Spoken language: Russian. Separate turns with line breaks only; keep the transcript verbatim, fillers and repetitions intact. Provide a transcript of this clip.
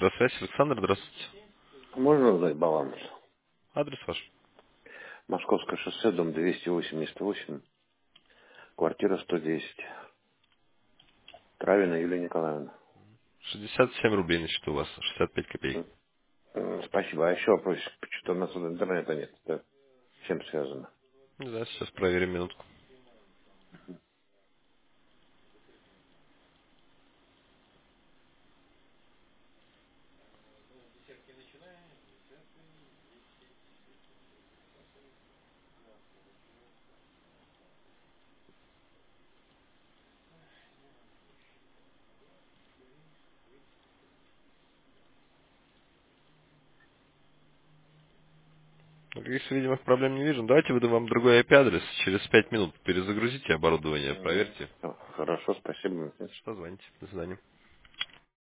Электросвязь. Александр, здравствуйте.
Можно узнать баланс?
Адрес ваш.
Московское шоссе, дом двести восемьдесят восемь, квартира сто десять. Травина Юлия Николаевна.
шестьдесят семь рублей на счету у вас. шестьдесят пять копеек.
М, м, Спасибо. А еще вопросик. Что-то у нас тут интернета нет. Это с чем связано?
Не знаю, сейчас проверим минутку. Никаких видимых проблем не вижу. Давайте выдам вам другой ай пи-адрес. Через пять минут перезагрузите оборудование,
М,
проверьте.
х- Хорошо, спасибо.
Если что, звоните. До свидания.